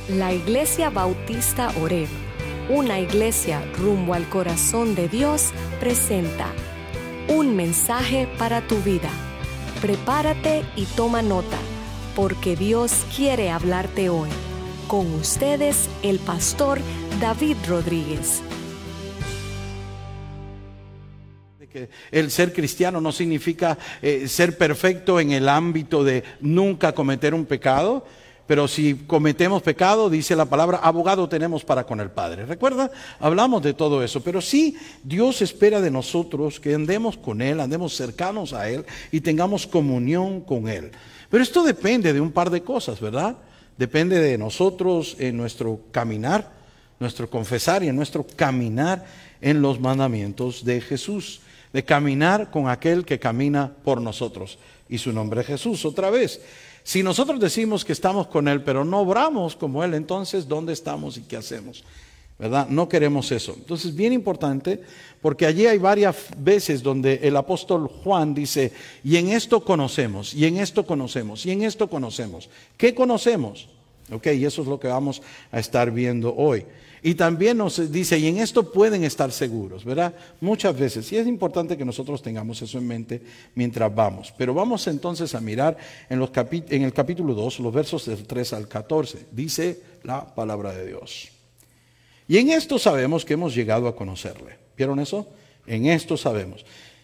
La Iglesia Bautista Oreb, una iglesia rumbo al corazón de Dios, presenta un mensaje para tu vida. Prepárate y toma nota, porque Dios quiere hablarte hoy. Con ustedes, el pastor David Rodríguez. Que el ser cristiano no significa ser perfecto en el ámbito de nunca cometer un pecado, pero si cometemos pecado, dice la palabra, abogado tenemos para con el Padre. ¿Recuerda? Hablamos de todo eso, pero sí, Dios espera de nosotros que andemos con Él, andemos cercanos a Él y tengamos comunión con Él. Pero esto depende de un par de cosas, ¿verdad? Depende de nosotros en nuestro caminar, nuestro confesar y en nuestro caminar en los mandamientos de Jesús. De caminar con aquel que camina por nosotros. Y su nombre es Jesús. Otra vez, si nosotros decimos que estamos con Él, pero no obramos como Él, entonces ¿dónde estamos y qué hacemos? ¿Verdad? No queremos eso. Entonces, bien importante, porque allí hay varias veces donde el apóstol Juan dice, y en esto conocemos, y en esto conocemos, y en esto conocemos. ¿Qué conocemos? Ok, y eso es lo que vamos a estar viendo hoy. Y también nos dice, y en esto pueden estar seguros, ¿verdad? Muchas veces, y es importante que nosotros tengamos eso en mente mientras vamos. Pero vamos entonces a mirar en el capítulo 2, los versos del 3 al 14. Dice la palabra de Dios. Y en esto sabemos que hemos llegado a conocerle. ¿Vieron eso? En esto sabemos.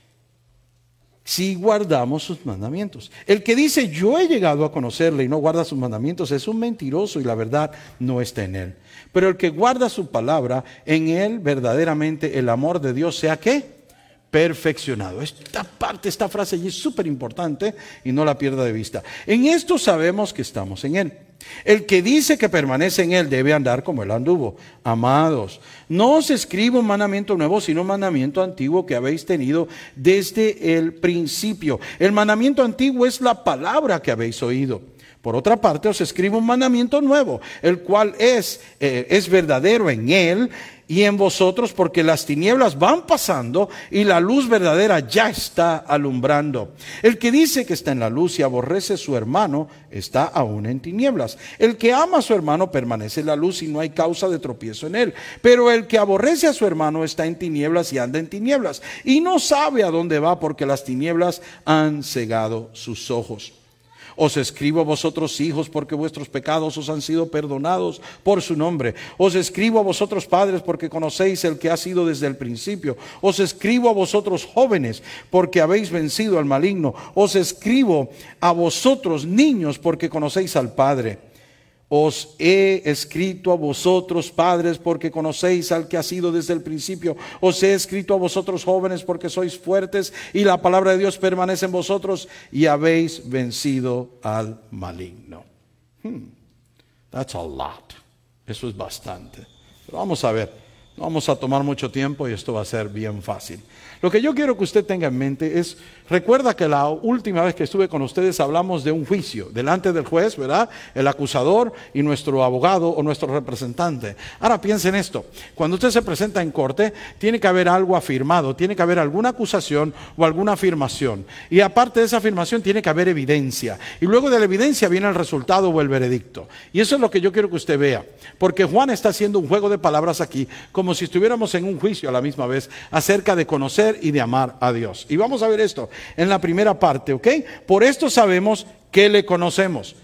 Si guardamos sus mandamientos. El que dice yo he llegado a conocerle y no guarda sus mandamientos es un mentiroso y la verdad no está en él. Pero el que guarda su palabra, en él verdaderamente el amor de Dios sea ¿qué? Perfeccionado. Esta frase allí es súper importante y no la pierda de vista. En esto sabemos que estamos en él. El que dice que permanece en él debe andar como él anduvo. Amados, no os escribo un mandamiento nuevo, sino un mandamiento antiguo que habéis tenido desde el principio. El mandamiento antiguo es la palabra que habéis oído. Por otra parte, os escribo un mandamiento nuevo, el cual es verdadero en él y en vosotros, porque las tinieblas van pasando y la luz verdadera ya está alumbrando. El que dice que está en la luz y aborrece a su hermano, está aún en tinieblas. El que ama a su hermano permanece en la luz y no hay causa de tropiezo en él. Pero el que aborrece a su hermano está en tinieblas y anda en tinieblas, y no sabe a dónde va, porque las tinieblas han cegado sus ojos. Os escribo a vosotros hijos, porque vuestros pecados os han sido perdonados por su nombre. Os escribo a vosotros padres, porque conocéis el que ha sido desde el principio. Os escribo a vosotros jóvenes, porque habéis vencido al maligno. Os escribo a vosotros niños, porque conocéis al Padre. Os he escrito a vosotros padres, porque conocéis al que ha sido desde el principio. Os he escrito a vosotros jóvenes, porque sois fuertes y la palabra de Dios permanece en vosotros y habéis vencido al maligno. That's a lot. Eso es bastante. Pero vamos a ver. No vamos a tomar mucho tiempo y esto va a ser bien fácil. Lo que yo quiero que usted tenga en mente es, recuerda que la última vez que estuve con ustedes hablamos de un juicio delante del juez, ¿verdad? El acusador y nuestro abogado o nuestro representante. Ahora piense en esto, cuando usted se presenta en corte, tiene que haber algo afirmado, tiene que haber alguna acusación o alguna afirmación. Y aparte de esa afirmación tiene que haber evidencia. Y luego de la evidencia viene el resultado o el veredicto. Y eso es lo que yo quiero que usted vea, porque Juan está haciendo un juego de palabras aquí, como si estuviéramos en un juicio a la misma vez, acerca de conocer y de amar a Dios. Y vamos a ver esto en la primera parte, ¿ok? Por esto sabemos que le conocemos,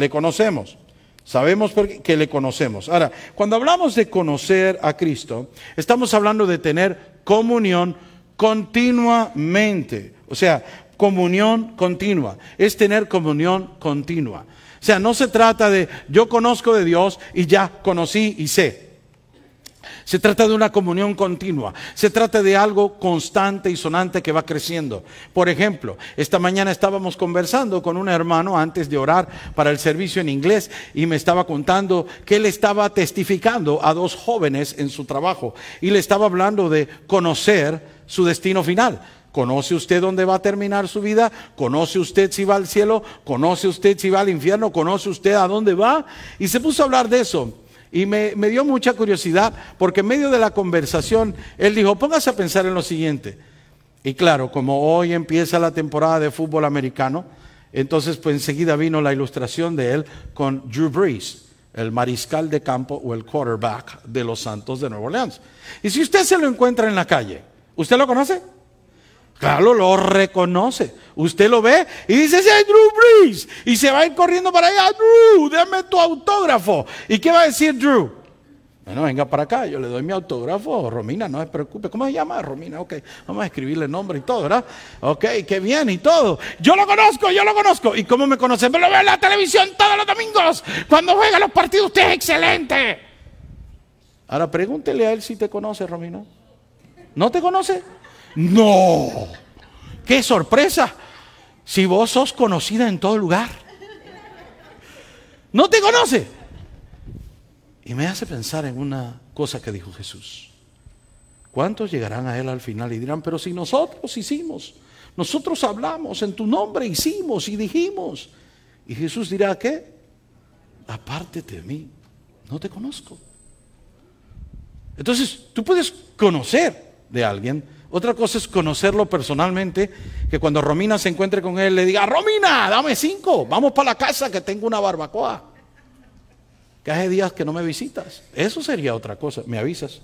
Sabemos que le conocemos. Ahora, cuando hablamos de conocer a Cristo, estamos hablando de tener comunión continuamente. O sea, comunión continua, es tener comunión continua. O sea, no se trata de yo conozco de Dios y ya conocí y sé. Se trata de una comunión continua, se trata de algo constante y sonante que va creciendo. Por ejemplo, esta mañana estábamos conversando con un hermano antes de orar para el servicio en inglés y me estaba contando que él estaba testificando a dos jóvenes en su trabajo y le estaba hablando de conocer su destino final. ¿Conoce usted dónde va a terminar su vida? ¿Conoce usted si va al cielo? ¿Conoce usted si va al infierno? ¿Conoce usted a dónde va? Y se puso a hablar de eso. Y me dio mucha curiosidad, porque en medio de la conversación, él dijo, póngase a pensar en lo siguiente. Y claro, como hoy empieza la temporada de fútbol americano, entonces pues enseguida vino la ilustración de él con Drew Brees. el mariscal de campo o el quarterback de los Santos de Nueva Orleans. Y si usted se lo encuentra en la calle, ¿usted lo conoce? Claro, lo reconoce. Usted lo ve y dice, ¡sí, Drew Brees! Y se va a ir corriendo para allá. Drew, dame tu autógrafo. ¿Y qué va a decir Drew? Bueno, venga para acá, yo le doy mi autógrafo. Romina, no se preocupe. ¿Cómo se llama? Romina, ok. Vamos a escribirle nombre y todo, ¿verdad? Ok, qué bien y todo. Yo lo conozco, yo lo conozco. ¿Y cómo me conoce? Me lo veo en la televisión todos los domingos. Cuando juega los partidos, usted es excelente. Ahora pregúntele a él si te conoce, Romina. ¿No te conoce? No, qué sorpresa, si vos sos conocida en todo lugar. No te conoce. Y me hace pensar en una cosa que dijo Jesús. ¿Cuántos llegarán a él al final y dirán, pero si nosotros hicimos, nosotros hablamos, en tu nombre hicimos y dijimos? Y Jesús dirá, ¿qué? Apártate de mí, no te conozco. Entonces, tú puedes conocer de alguien. Otra cosa es conocerlo personalmente, que cuando Romina se encuentre con él le diga, Romina, dame 5, vamos para la casa que tengo una barbacoa. Que hace días que no me visitas. Eso sería otra cosa, me avisas.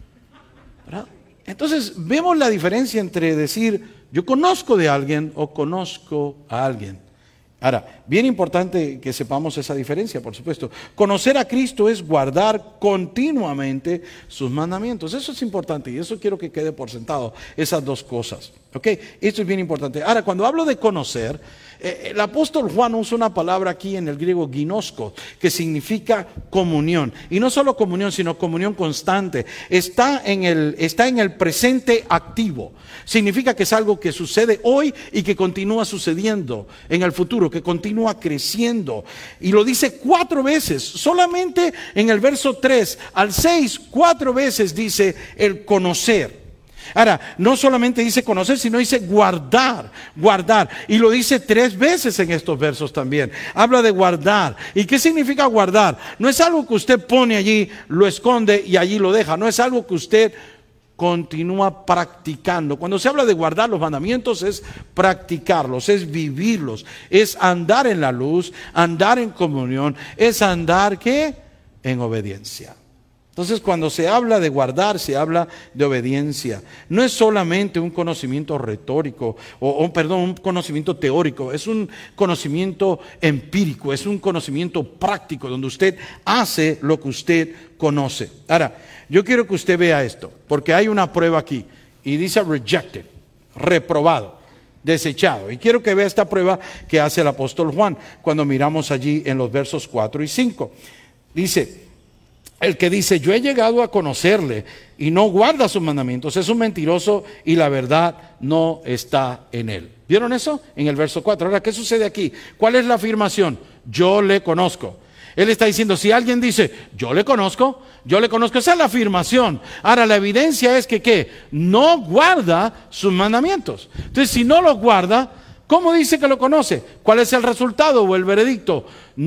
¿Verdad? Entonces vemos la diferencia entre decir, yo conozco de alguien o conozco a alguien. Ahora, bien importante que sepamos esa diferencia, por supuesto. Conocer a Cristo es guardar continuamente sus mandamientos. Eso es importante y eso quiero que quede por sentado, esas dos cosas. ¿Ok? Esto es bien importante. Ahora, cuando hablo de conocer, el apóstol Juan usa una palabra aquí en el griego ginosko, que significa comunión. Y no solo comunión, sino comunión constante. Está en el presente activo. Significa que es algo que sucede hoy y que continúa sucediendo en el futuro, que continúa creciendo. Y lo dice 4 veces, solamente en el verso 3 al 6, 4 veces dice el conocer. Ahora, no solamente dice conocer, sino dice guardar, guardar. Y lo dice 3 veces en estos versos también. Habla de guardar. ¿Y qué significa guardar? No es algo que usted pone allí, lo esconde y allí lo deja. No es algo que usted continúa practicando. Cuando se habla de guardar los mandamientos es practicarlos, es vivirlos, es andar en la luz, andar en comunión, es andar ¿qué? En obediencia. Entonces, cuando se habla de guardar, se habla de obediencia. No es solamente un conocimiento retórico, un conocimiento teórico, es un conocimiento empírico, es un conocimiento práctico, donde usted hace lo que usted conoce. Ahora, yo quiero que usted vea esto, porque hay una prueba aquí, y dice rejected, reprobado, desechado. Y quiero que vea esta prueba que hace el apóstol Juan, cuando miramos allí en los versos 4 y 5. Dice, el que dice, yo he llegado a conocerle y no guarda sus mandamientos, es un mentiroso y la verdad no está en él. ¿Vieron eso? En el verso 4. Ahora, ¿qué sucede aquí? ¿Cuál es la afirmación? Yo le conozco. Él está diciendo, si alguien dice, yo le conozco, esa es la afirmación. Ahora, la evidencia es que, ¿qué? No guarda sus mandamientos. Entonces, si no los guarda, ¿cómo dice que lo conoce? ¿Cuál es el resultado o el veredicto?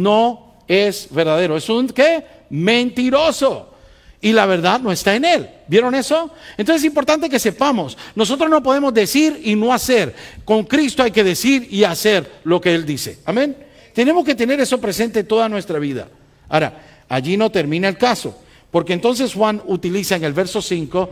No es verdadero. ¿Es un qué? Mentiroso. Y la verdad no está en él. ¿Vieron eso? Entonces es importante que sepamos, nosotros no podemos decir y no hacer. Con Cristo hay que decir y hacer lo que Él dice. Amén. Tenemos que tener eso presente toda nuestra vida. Ahora, allí no termina el caso, porque entonces Juan utiliza en el verso 5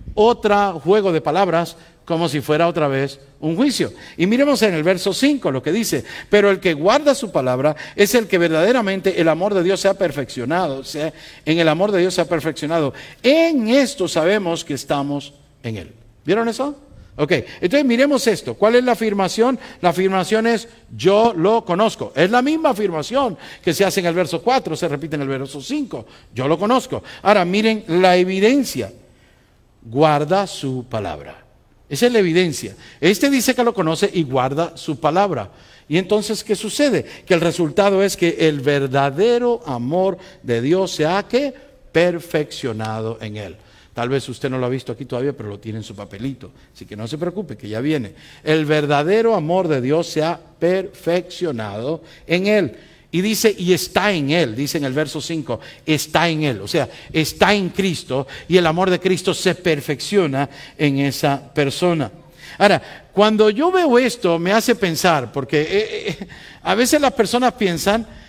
otro juego de palabras como si fuera otra vez un juicio. Y miremos en el verso 5 lo que dice, pero el que guarda su palabra es el que verdaderamente el amor de Dios se ha perfeccionado, o sea, en el amor de Dios se ha perfeccionado. En esto sabemos que estamos en Él. ¿Vieron eso? Ok, entonces miremos esto. ¿Cuál es la afirmación? La afirmación es, yo lo conozco. Es la misma afirmación que se hace en el verso 4, se repite en el verso 5. Yo lo conozco. Ahora miren la evidencia. Guarda su palabra. Esa es la evidencia. Este dice que lo conoce y guarda su palabra. Y entonces, ¿qué sucede? Que el resultado es que el verdadero amor de Dios se ha ¿qué? Perfeccionado en él. Tal vez usted no lo ha visto aquí todavía, pero lo tiene en su papelito. Así que no se preocupe, que ya viene. El verdadero amor de Dios se ha perfeccionado en él. Y dice, y está en él, dice en el verso 5, está en él, o sea, está en Cristo y el amor de Cristo se perfecciona en esa persona. Ahora, cuando yo veo esto me hace pensar, porque a veces las personas piensan,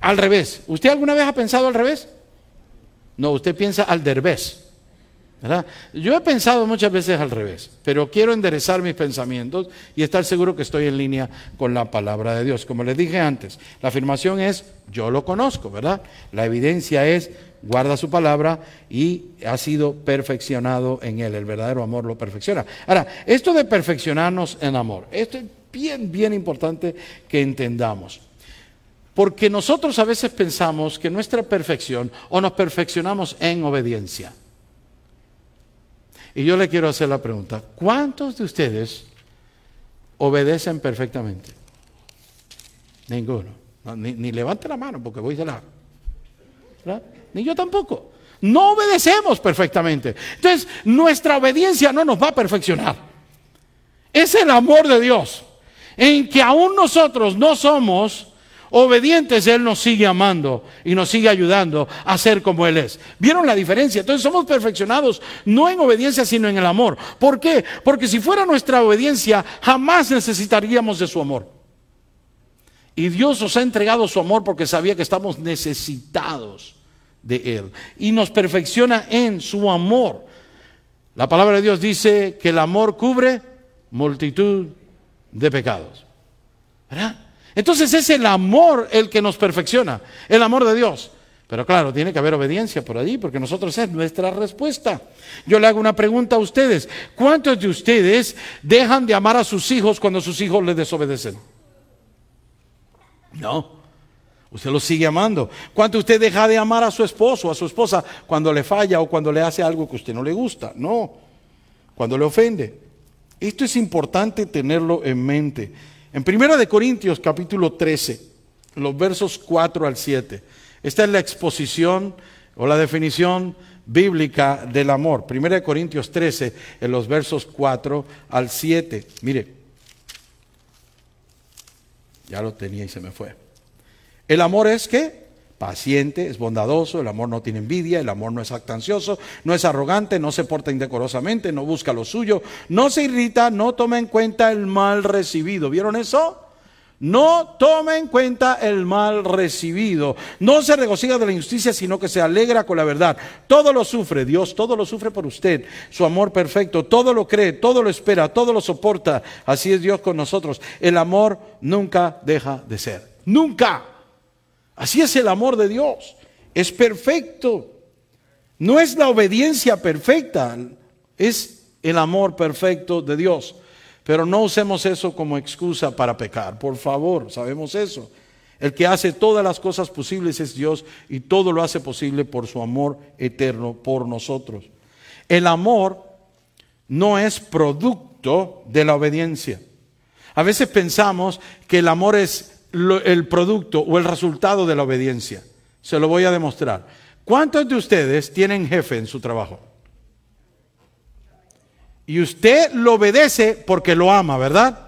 al revés. ¿Usted alguna vez ha pensado al revés? No, usted piensa al derbez, ¿verdad? Yo he pensado muchas veces al revés, pero quiero enderezar mis pensamientos y estar seguro que estoy en línea con la palabra de Dios. Como les dije antes, la afirmación es, yo lo conozco, ¿verdad? La evidencia es, guarda su palabra y ha sido perfeccionado en él. El verdadero amor lo perfecciona. Ahora, esto de perfeccionarnos en amor, esto es bien importante que entendamos. Porque nosotros a veces pensamos que nuestra perfección, o nos perfeccionamos en obediencia. Y yo le quiero hacer la pregunta, ¿cuántos de ustedes obedecen perfectamente? Ninguno. No, ni levante la mano porque voy de lado. ¿Verdad? Ni yo tampoco. No obedecemos perfectamente. Entonces, nuestra obediencia no nos va a perfeccionar. Es el amor de Dios, en que aún nosotros no somos obedientes, Él nos sigue amando y nos sigue ayudando a ser como Él es. ¿Vieron la diferencia? Entonces somos perfeccionados no en obediencia sino en el amor. ¿Por qué? Porque si fuera nuestra obediencia jamás necesitaríamos de su amor. Y Dios nos ha entregado su amor porque sabía que estamos necesitados de Él. Y nos perfecciona en su amor. La palabra de Dios dice que el amor cubre multitud de pecados. ¿Verdad? Entonces es el amor el que nos perfecciona, el amor de Dios. Pero claro, tiene que haber obediencia por allí, porque nosotros es nuestra respuesta. Yo le hago una pregunta a ustedes. ¿Cuántos de ustedes dejan de amar a sus hijos cuando sus hijos les desobedecen? No, usted los sigue amando. ¿Cuánto usted deja de amar a su esposo o a su esposa cuando le falla o cuando le hace algo que a usted no le gusta? No, cuando le ofende. Esto es importante tenerlo en mente. En 1 Corintios capítulo 13, los versos 4 al 7, esta es la exposición o la definición bíblica del amor. 1 Corintios 13, en los versos 4 al 7. Mire, ya lo tenía y se me fue. El amor es ¿qué? Paciente, es bondadoso, el amor no tiene envidia, el amor no es jactancioso, no es arrogante, no se porta indecorosamente, no busca lo suyo, no se irrita, no toma en cuenta el mal recibido. ¿Vieron eso? No toma en cuenta el mal recibido, no se regocija de la injusticia, sino que se alegra con la verdad. Todo lo sufre, Dios todo lo sufre por usted, su amor perfecto, todo lo cree, todo lo espera, todo lo soporta. Así es Dios con nosotros. El amor nunca deja de ser, nunca. Así es el amor de Dios, es perfecto. No es la obediencia perfecta, es el amor perfecto de Dios. Pero no usemos eso como excusa para pecar, por favor, sabemos eso. El que hace todas las cosas posibles es Dios y todo lo hace posible por su amor eterno por nosotros. El amor no es producto de la obediencia. A veces pensamos que el amor es el producto o el resultado de la obediencia. Se lo voy a demostrar. ¿Cuántos de ustedes tienen jefe en su trabajo? Y usted lo obedece porque lo ama, ¿verdad?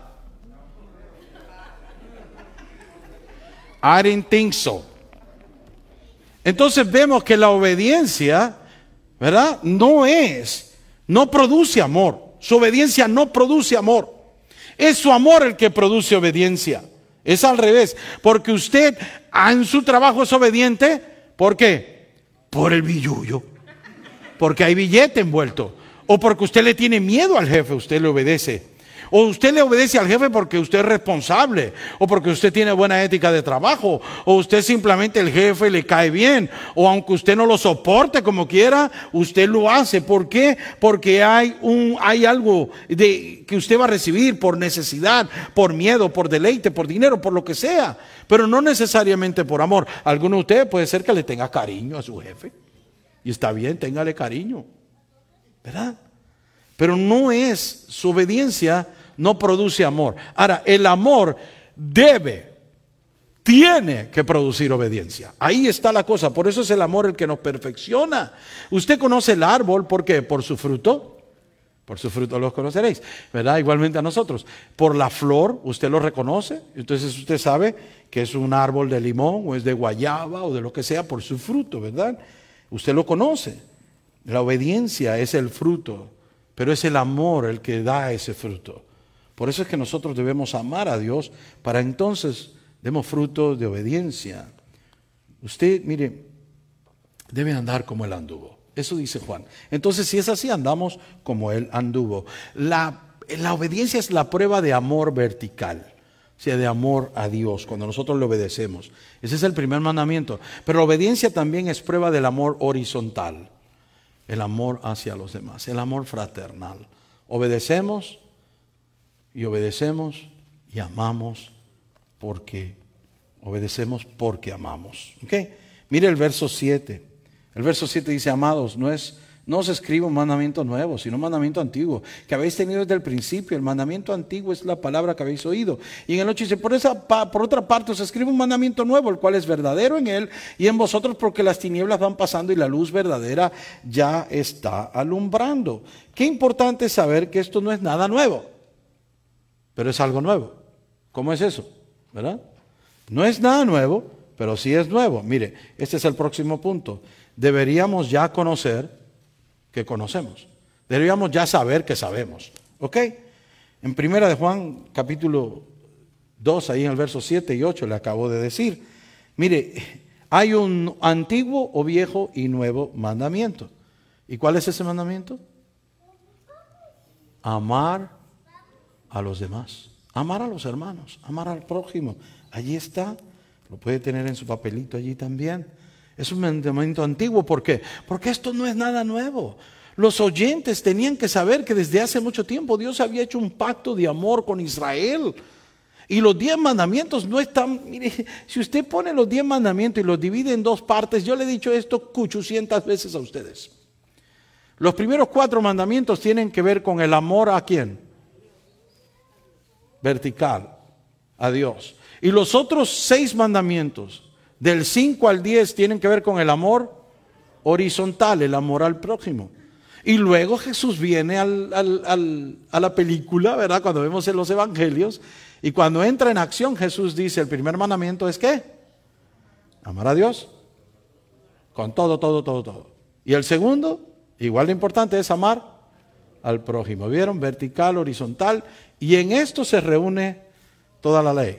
I didn't think so. Entonces vemos que la obediencia, ¿verdad? No produce amor. Su obediencia no produce amor. Es su amor el que produce obediencia. Es al revés, porque usted en su trabajo es obediente, ¿por qué? Por el billullo, porque hay billete envuelto, o porque usted le tiene miedo al jefe, usted le obedece. O usted le obedece al jefe porque usted es responsable, o porque usted tiene buena ética de trabajo, o usted simplemente el jefe le cae bien, o aunque usted no lo soporte como quiera, usted lo hace. ¿Por qué? Porque hay algo que usted va a recibir por necesidad, por miedo, por deleite, por dinero, por lo que sea, pero no necesariamente por amor. Alguno de ustedes puede ser que le tenga cariño a su jefe, y está bien, téngale cariño, ¿verdad? Pero no es, su obediencia no produce amor. Ahora, el amor tiene que producir obediencia. Ahí está la cosa, por eso es el amor el que nos perfecciona. Usted conoce el árbol, ¿por qué? Por su fruto. Por su fruto los conoceréis, ¿verdad? Igualmente a nosotros. Por la flor, usted lo reconoce. Entonces usted sabe que es un árbol de limón, o es de guayaba, o de lo que sea, por su fruto, ¿verdad? Usted lo conoce. La obediencia es el fruto. Pero es el amor el que da ese fruto. Por eso es que nosotros debemos amar a Dios para entonces demos fruto de obediencia. usted, mire, debe andar como Él anduvo. Eso dice Juan. Entonces, si es así, andamos como Él anduvo. La obediencia es la prueba de amor vertical, o sea, de amor a Dios, cuando nosotros le obedecemos. Ese es el primer mandamiento. Pero la obediencia también es prueba del amor horizontal, el amor hacia los demás, el amor fraternal. Obedecemos y amamos porque obedecemos porque amamos. ¿Okay? Mire el verso 7. El verso 7 dice: amados, no os escribo un mandamiento nuevo, sino un mandamiento antiguo, que habéis tenido desde el principio. El mandamiento antiguo es la palabra que habéis oído. Y en el 8 dice: por otra parte os escribo un mandamiento nuevo, el cual es verdadero en él y en vosotros, porque las tinieblas van pasando y la luz verdadera ya está alumbrando. Qué importante saber que esto no es nada nuevo, pero es algo nuevo. ¿Cómo es eso? ¿Verdad? No es nada nuevo, pero sí es nuevo. Mire, este es el próximo punto. Deberíamos ya conocer que conocemos. Deberíamos ya saber que sabemos. ¿Ok? En primera de Juan, capítulo 2, ahí en el verso 7 y 8 le acabo de decir. Mire, hay un antiguo o viejo y nuevo mandamiento. ¿Y cuál es ese mandamiento? Amar a los demás. Amar a los hermanos. Amar al prójimo. Allí está. Lo puede tener en su papelito allí también. Es un mandamiento antiguo. ¿Por qué? Porque esto no es nada nuevo. Los oyentes tenían que saber que desde hace mucho tiempo Dios había hecho un pacto de amor con Israel. Y los 10 mandamientos no están... Mire, si usted pone los 10 mandamientos y los divide en 2 partes, yo le he dicho esto 800 veces a ustedes. Los primeros 4 mandamientos tienen que ver con el amor ¿a quién? Vertical, a Dios. Y los otros 6 mandamientos, del 5 al 10, tienen que ver con el amor horizontal, el amor al prójimo. Y luego Jesús viene a la película, ¿verdad? Cuando vemos en los evangelios, y cuando entra en acción, Jesús dice: el primer mandamiento es ¿qué? Amar a Dios con todo. Y el segundo, igual de importante, es amar al prójimo. ¿Vieron? Vertical, horizontal, y en esto se reúne toda la ley.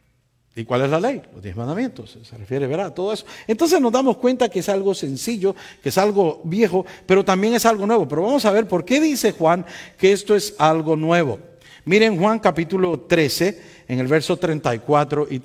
¿Y cuál es la ley? Los 10 mandamientos. Se refiere, ¿verdad?, a todo eso. Entonces nos damos cuenta que es algo sencillo, que es algo viejo, pero también es algo nuevo. Pero vamos a ver por qué dice Juan que esto es algo nuevo. Miren Juan capítulo 13, en el verso 34 y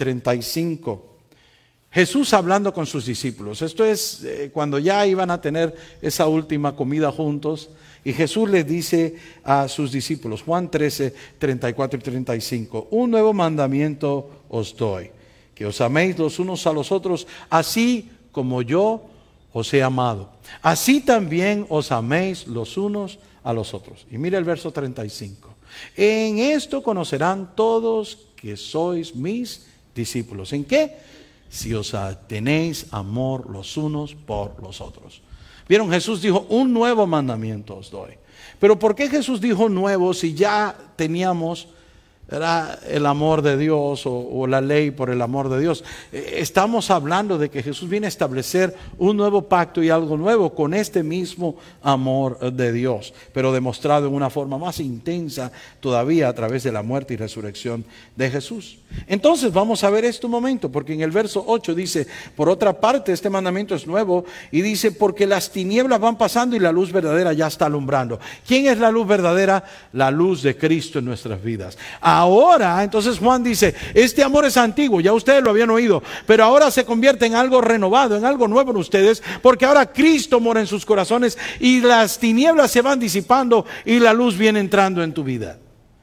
35. Jesús hablando con sus discípulos. Esto es cuando ya iban a tener esa última comida juntos. Y Jesús les dice a sus discípulos, Juan 13, 34 y 35, un nuevo mandamiento os doy, que os améis los unos a los otros, así como yo os he amado. Así también os améis los unos a los otros. Y mira el verso 35. En esto conocerán todos que sois mis discípulos. ¿En qué? Si os tenéis amor los unos por los otros. Vieron, Jesús dijo: un nuevo mandamiento os doy. Pero ¿por qué Jesús dijo nuevo si ya teníamos, ¿verdad?, el amor de Dios o la ley por el amor de Dios? Estamos hablando de que Jesús viene a establecer un nuevo pacto y algo nuevo con este mismo amor de Dios, pero demostrado en una forma más intensa todavía a través de la muerte y resurrección de Jesús. Entonces vamos a ver esto un momento, porque en el verso 8 dice: por otra parte, este mandamiento es nuevo, y dice: porque las tinieblas van pasando y la luz verdadera ya está alumbrando. ¿Quién es la luz verdadera? La luz de Cristo en nuestras vidas. Ahora, entonces Juan dice: este amor es antiguo, ya ustedes lo habían oído, pero ahora se convierte en algo renovado, en algo nuevo en ustedes, porque ahora Cristo mora en sus corazones y las tinieblas se van disipando y la luz viene entrando en tu vida.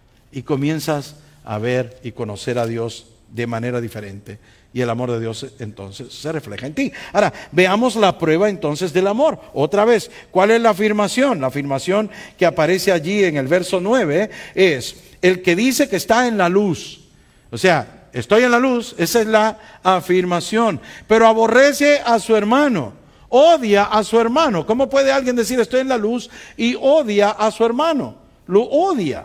Y comienzas a ver y conocer a Dios de manera diferente, y el amor de Dios entonces se refleja en ti. Ahora, veamos la prueba entonces del amor. Otra vez, ¿cuál es la afirmación? La afirmación que aparece allí en el verso 9 es: el que dice que está en la luz. O sea, estoy en la luz, esa es la afirmación. Pero aborrece a su hermano, odia a su hermano. ¿Cómo puede alguien decir estoy en la luz y odia a su hermano? Lo odia.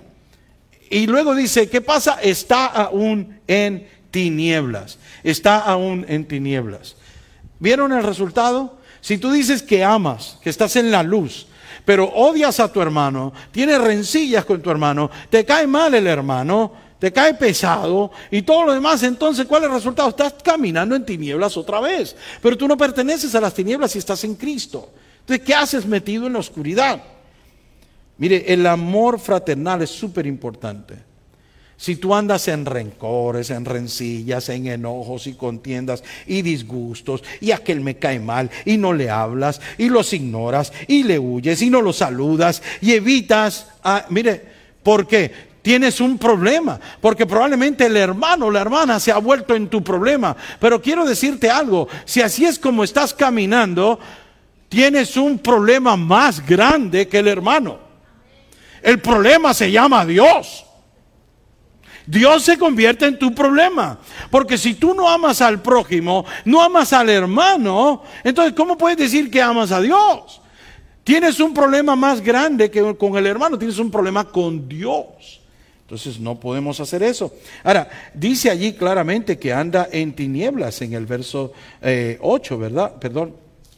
Y luego dice, ¿qué pasa? Está aún en tinieblas. Está aún en tinieblas. ¿Vieron el resultado? Si tú dices que amas, que estás en la luz, pero odias a tu hermano, tienes rencillas con tu hermano, te cae mal el hermano, te cae pesado y todo lo demás. Entonces, ¿cuál es el resultado? Estás caminando en tinieblas otra vez, pero tú no perteneces a las tinieblas y estás en Cristo. Entonces, ¿qué haces metido en la oscuridad? Mire, el amor fraternal es súper importante. Si tú andas en rencores, en rencillas, en enojos y contiendas y disgustos, y aquel me cae mal y no le hablas y los ignoras y le huyes y no lo saludas y evitas, mire, ¿por qué? Tienes un problema, porque probablemente el hermano o la hermana se ha vuelto en tu problema. Pero quiero decirte algo, si así es como estás caminando, tienes un problema más grande que el hermano. El problema se llama Dios. Dios se convierte en tu problema, porque si tú no amas al prójimo, no amas al hermano, entonces ¿cómo puedes decir que amas a Dios? Tienes un problema más grande que con el hermano, tienes un problema con Dios. Entonces no podemos hacer eso. Ahora, dice allí claramente que anda en tinieblas en el verso 8, ¿verdad? Perdón.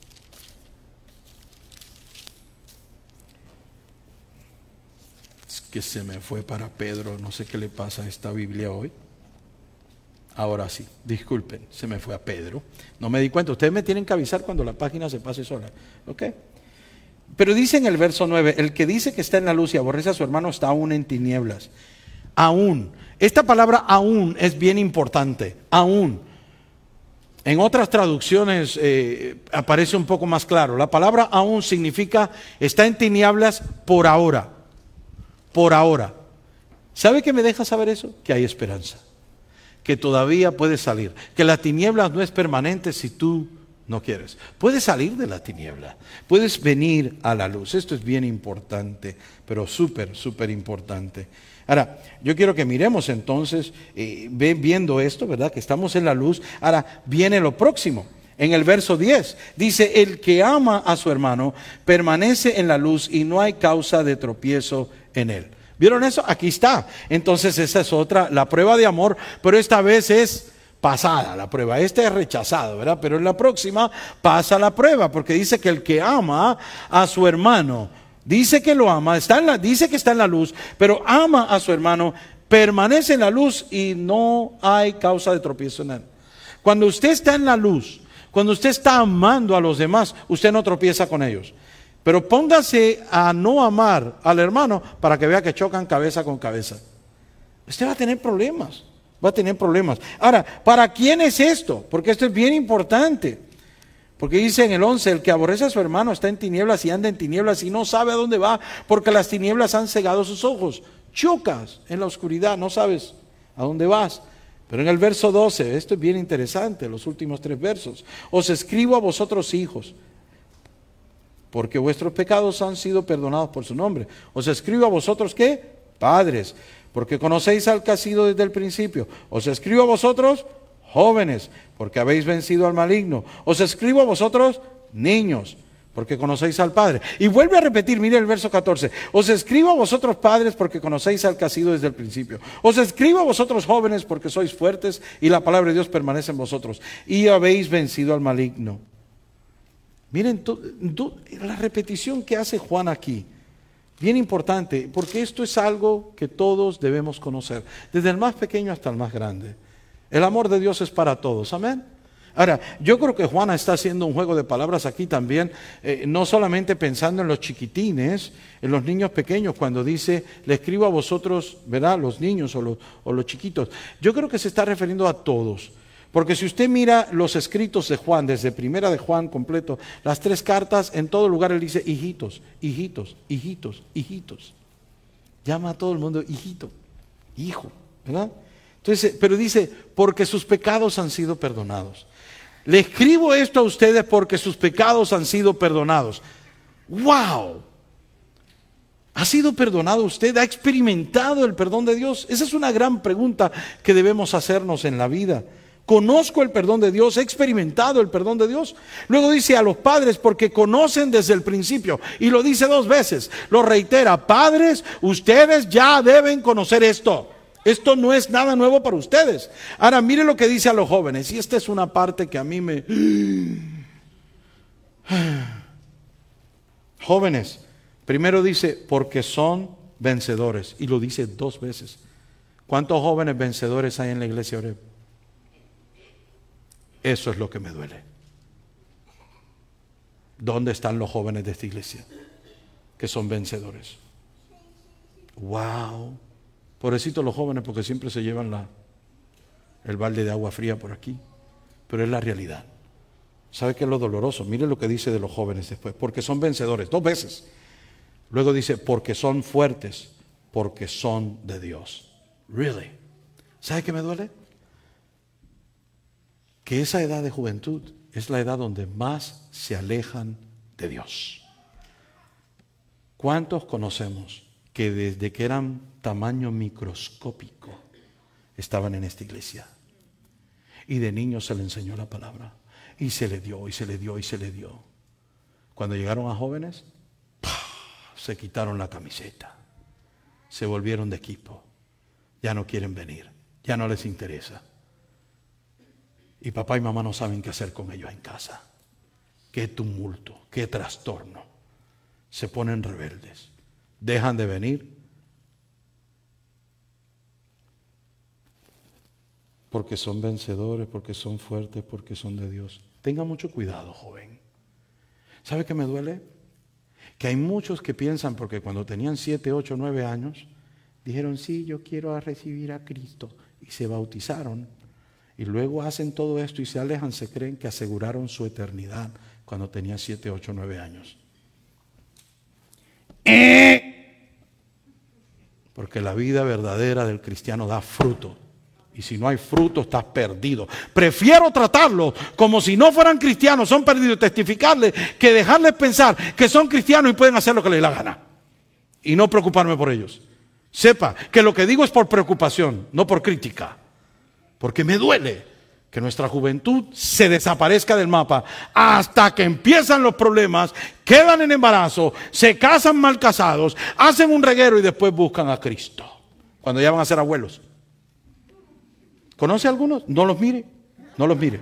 Es que se me fue para Pedro, no sé qué le pasa a esta Biblia hoy. Ahora sí, disculpen, se me fue a Pedro. No me di cuenta, ustedes me tienen que avisar cuando la página se pase sola. ¿Ok? Pero dice en el verso 9, el que dice que está en la luz y aborrece a su hermano está aún en tinieblas. Aún. Esta palabra aún es bien importante. Aún. En otras traducciones aparece un poco más claro. La palabra aún significa está en tinieblas por ahora. Por ahora. ¿Sabe qué me deja saber eso? Que hay esperanza. Que todavía puedes salir. Que la tiniebla no es permanente si tú no quieres. Puedes salir de la tiniebla. Puedes venir a la luz. Esto es bien importante, pero súper, súper importante. Ahora, yo quiero que miremos entonces, viendo esto, ¿verdad? Que estamos en la luz. Ahora, viene lo próximo. En el verso 10, dice, el que ama a su hermano permanece en la luz y no hay causa de tropiezo en él. ¿Vieron eso? Aquí está. Entonces, esa es otra, la prueba de amor, pero esta vez es pasada la prueba. Esta es rechazado, ¿verdad? Pero en la próxima pasa la prueba, porque dice que el que ama a su hermano, dice que lo ama, dice que está en la luz, pero ama a su hermano, permanece en la luz y no hay causa de tropiezo en él. Cuando usted está en la luz, cuando usted está amando a los demás, usted no tropieza con ellos. Pero póngase a no amar al hermano para que vea que chocan cabeza con cabeza. Usted va a tener problemas, va a tener problemas. Ahora, ¿para quién es esto? Porque esto es bien importante. Porque dice en el 11, el que aborrece a su hermano está en tinieblas y anda en tinieblas y no sabe a dónde va, porque las tinieblas han cegado sus ojos. Chocas en la oscuridad, no sabes a dónde vas. Pero en el verso 12, esto es bien interesante, los últimos 3 versos. Os escribo a vosotros hijos, porque vuestros pecados han sido perdonados por su nombre. Os escribo a vosotros, ¿qué? Padres, porque conocéis al que ha sido desde el principio. Os escribo a vosotros, jóvenes, porque habéis vencido al maligno. Os escribo a vosotros, niños, porque conocéis al Padre. Y vuelve a repetir, mire el verso 14. Os escribo a vosotros, padres, porque conocéis al que ha sido desde el principio. Os escribo a vosotros, jóvenes, porque sois fuertes y la palabra de Dios permanece en vosotros. Y habéis vencido al maligno. Miren la repetición que hace Juan aquí. Bien importante, porque esto es algo que todos debemos conocer, desde el más pequeño hasta el más grande. El amor de Dios es para todos, amén. Ahora, yo creo que Juan está haciendo un juego de palabras aquí también, no solamente pensando en los chiquitines, en los niños pequeños, cuando dice, le escribo a vosotros, ¿verdad? Los niños o los chiquitos. Yo creo que se está refiriendo a todos. Porque si usted mira los escritos de Juan, desde primera de Juan completo, las 3 cartas, en todo lugar él dice hijitos, hijitos, hijitos, hijitos. Llama a todo el mundo hijito, hijo, ¿verdad? Entonces, pero dice, porque sus pecados han sido perdonados. Le escribo esto a ustedes porque sus pecados han sido perdonados. ¡Wow! ¿Ha sido perdonado usted? ¿Ha experimentado el perdón de Dios? Esa es una gran pregunta que debemos hacernos en la vida. ¿Conozco el perdón de Dios? ¿He experimentado el perdón de Dios? Luego dice a los padres porque conocen desde el principio. Y lo dice 2 veces. Lo reitera. Padres, ustedes ya deben conocer esto. Esto no es nada nuevo para ustedes. Ahora mire lo que dice a los jóvenes. Y esta es una parte que a mí me... Jóvenes, primero dice porque son vencedores. Y lo dice 2 veces. ¿Cuántos jóvenes vencedores hay en la iglesia Oreb? Eso es lo que me duele. ¿Dónde están los jóvenes de esta iglesia que son vencedores? Wow. Pobrecitos los jóvenes, porque siempre se llevan el balde de agua fría por aquí. Pero es la realidad. ¿Sabe qué es lo doloroso? Mire lo que dice de los jóvenes después. Porque son vencedores, 2 veces. Luego dice, porque son fuertes, porque son de Dios. Really. ¿Sabe qué me duele? Que esa edad de juventud es la edad donde más se alejan de Dios. ¿Cuántos conocemos que desde que eran tamaño microscópico estaban en esta iglesia? Y de niños se le enseñó la palabra. Y se le dio, y se le dio, y se le dio. Cuando llegaron a jóvenes, se quitaron la camiseta. Se volvieron de equipo. Ya no quieren venir. Ya no les interesa. Y papá y mamá no saben qué hacer con ellos en casa. Qué tumulto, qué trastorno. Se ponen rebeldes. Dejan de venir. Porque son vencedores, porque son fuertes, porque son de Dios. Tenga mucho cuidado, joven. ¿Sabe qué me duele? Que hay muchos que piensan, porque cuando tenían 7, 8, 9 años, dijeron, sí, yo quiero recibir a Cristo. Y se bautizaron. Y luego hacen todo esto y se alejan, se creen que aseguraron su eternidad cuando tenían 7, 8, 9 años. Porque la vida verdadera del cristiano da fruto. Y si no hay fruto, estás perdido. Prefiero tratarlos como si no fueran cristianos, son perdidos, testificarles, que dejarles pensar que son cristianos y pueden hacer lo que les dé la gana. Y no preocuparme por ellos. Sepa que lo que digo es por preocupación, no por crítica. Porque me duele que nuestra juventud se desaparezca del mapa hasta que empiezan los problemas, quedan en embarazo, se casan mal casados, hacen un reguero y después buscan a Cristo. Cuando ya van a ser abuelos. ¿Conoce a algunos? No los mire, no los mire.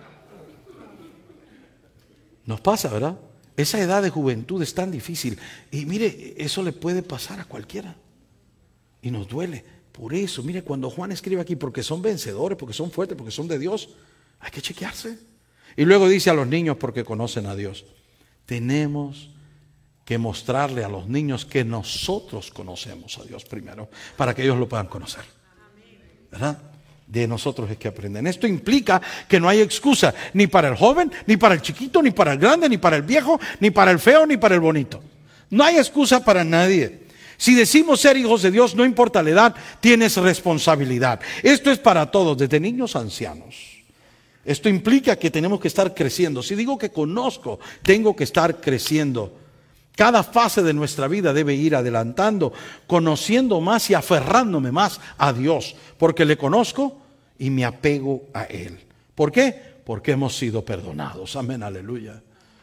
Nos pasa, ¿verdad? Esa edad de juventud es tan difícil. Y mire, eso le puede pasar a cualquiera. Y nos duele. Por eso, mire, cuando Juan escribe aquí, porque son vencedores, porque son fuertes, porque son de Dios, hay que chequearse. Y luego dice a los niños, porque conocen a Dios. Tenemos que mostrarle a los niños que nosotros conocemos a Dios primero, para que ellos lo puedan conocer. ¿Verdad? De nosotros es que aprenden. Esto implica que no hay excusa ni para el joven, ni para el chiquito, ni para el grande, ni para el viejo, ni para el feo, ni para el bonito. No hay excusa para nadie. Si decimos ser hijos de Dios, no importa la edad, tienes responsabilidad. Esto es para todos, desde niños a ancianos. Esto implica que tenemos que estar creciendo. Si digo que conozco, tengo que estar creciendo. Cada fase de nuestra vida debe ir adelantando, conociendo más y aferrándome más a Dios, porque le conozco y me apego a Él. ¿Por qué? Porque hemos sido perdonados. Amén, aleluya.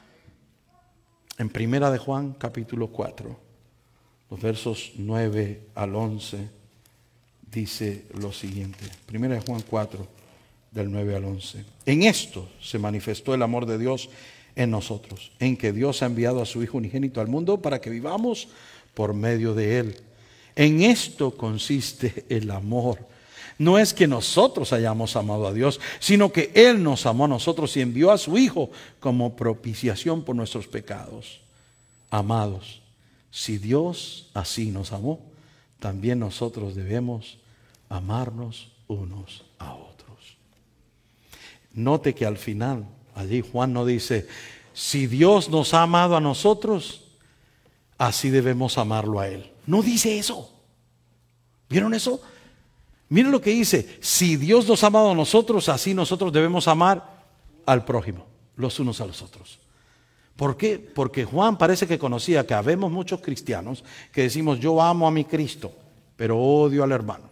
En Primera de Juan, capítulo 4, los versos 9 al 11, dice lo siguiente. Primera de Juan 4, del 9 al 11. En esto se manifestó el amor de Dios en nosotros, en que Dios ha enviado a su Hijo unigénito al mundo para que vivamos por medio de Él. En esto consiste el amor. No es que nosotros hayamos amado a Dios, sino que Él nos amó a nosotros y envió a su Hijo como propiciación por nuestros pecados. Amados, si Dios así nos amó, también nosotros debemos amarnos unos a otros. Note que al final, allí Juan no dice, si Dios nos ha amado a nosotros, así debemos amarlo a Él. No dice eso. ¿Vieron eso? Miren lo que dice, si Dios nos ha amado a nosotros, así nosotros debemos amar al prójimo, los unos a los otros. ¿Por qué? Porque Juan parece que conocía que habemos muchos cristianos que decimos, yo amo a mi Cristo, pero odio al hermano.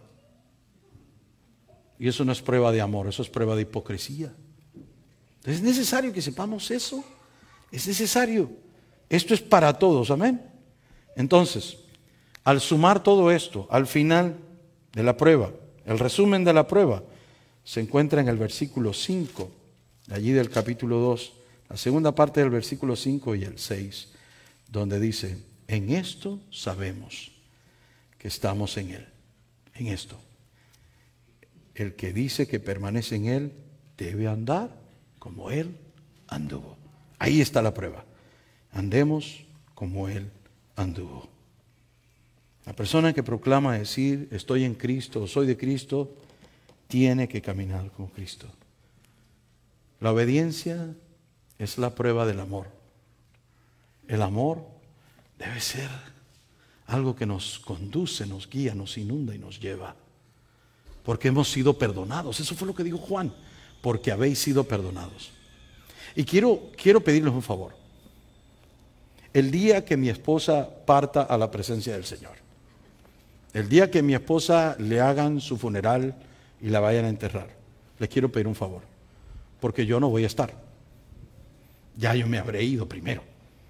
Y eso no es prueba de amor, eso es prueba de hipocresía. Es necesario que sepamos eso. Es necesario. Esto es para todos, amén. Entonces, al sumar todo esto, al final de la prueba, el resumen de la prueba, se encuentra en el versículo 5, de allí del capítulo 2, la segunda parte del versículo 5 y el 6, donde dice, en esto sabemos que estamos en Él. En esto. el que dice que permanece en Él debe andar como Él anduvo. Ahí está la prueba. Andemos como Él anduvo. La persona que proclama decir estoy en Cristo o soy de Cristo tiene que caminar con Cristo. La obediencia es la prueba del amor. El amor debe ser algo que nos conduce, nos guía, nos inunda y nos lleva. Porque hemos sido perdonados. Eso fue lo que dijo Juan. Porque habéis sido perdonados. Y quiero pedirles un favor. El día que mi esposa parta a la presencia del Señor, el día que mi esposa le hagan su funeral y la vayan a enterrar, les quiero pedir un favor. Porque yo no voy a estar. Ya yo me habré ido primero.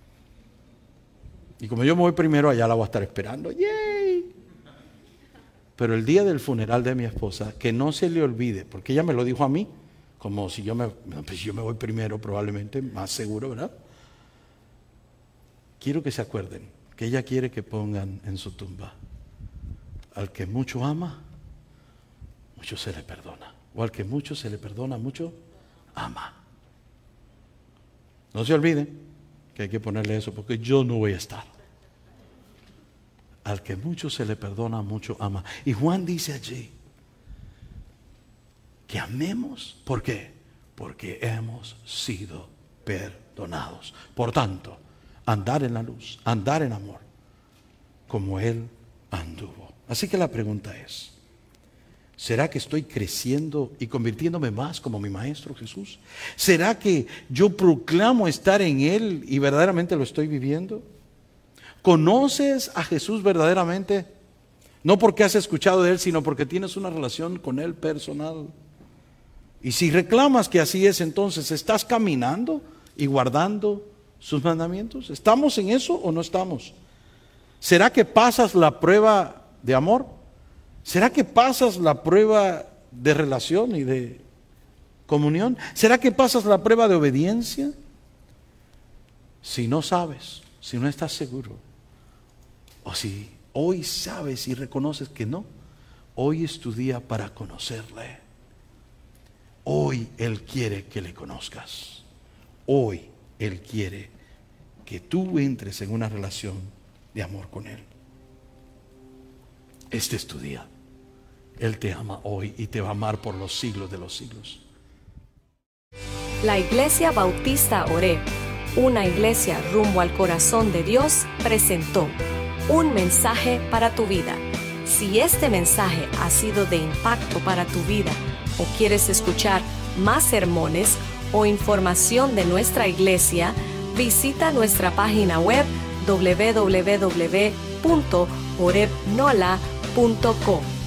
Y como yo me voy primero, allá la voy a estar esperando. ¡Yay! Pero el día del funeral de mi esposa, que no se le olvide, porque ella me lo dijo a mí, como si yo me voy primero, probablemente, más seguro, ¿verdad? Quiero que se acuerden que ella quiere que pongan en su tumba: al que mucho ama, mucho se le perdona. O al que mucho se le perdona, mucho ama. No se olviden que hay que ponerle eso, porque yo no voy a estar. Al que mucho se le perdona, mucho ama. Y Juan dice allí que amemos. ¿Por qué? Porque hemos sido perdonados. Por tanto, andar en la luz, andar en amor, como Él anduvo. Así que la pregunta es: ¿será que estoy creciendo y convirtiéndome más como mi Maestro Jesús? ¿Será que yo proclamo estar en Él y verdaderamente lo estoy viviendo? ¿Conoces a Jesús verdaderamente? No porque has escuchado de Él, sino porque tienes una relación con Él personal. Y si reclamas que así es, entonces, ¿estás caminando y guardando sus mandamientos? ¿Estamos en eso o no estamos? ¿Será que pasas la prueba de amor? ¿Será que pasas la prueba de relación y de comunión? ¿Será que pasas la prueba de obediencia? Si no sabes, si no estás seguro, o si hoy sabes y reconoces que no, hoy es tu día para conocerle. Hoy Él quiere que le conozcas. Hoy Él quiere que tú entres en una relación de amor con Él. Este es tu día. Él te ama hoy y te va a amar por los siglos de los siglos. La Iglesia Bautista Oreb, una iglesia rumbo al corazón de Dios, presentó un mensaje para tu vida. Si este mensaje ha sido de impacto para tu vida o quieres escuchar más sermones o información de nuestra iglesia, visita nuestra página web www.orebnola.com.